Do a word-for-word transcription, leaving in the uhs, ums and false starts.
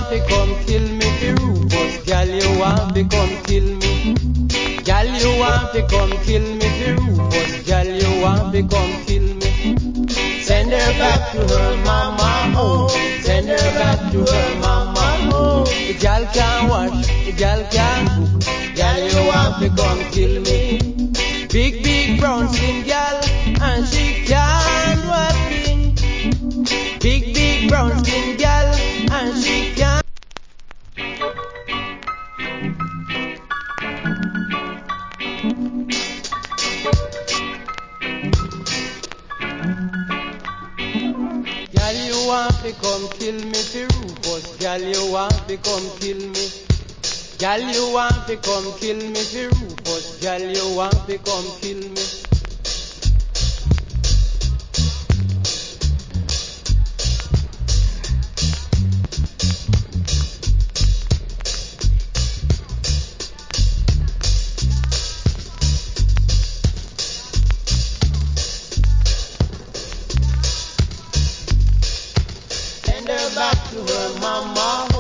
want to come kill me for Rufus. Girl, you want to come kill me. Girl, you want to come kill me for Rufus. Girl, you want to come kill me. Send her back to her mama home. Send her back to her mama home. The girl can't wash, the girl can't cook. Girl, you want to come kill me. Big, big brown skin girl, and she can't do a thing. Big, big brown skin girl, and she can't. Girl, you want to come kill me for Rufus. Girl, you want to come kill me. Girl, you want to come kill me for Rufus. Girl, you want to come kill me.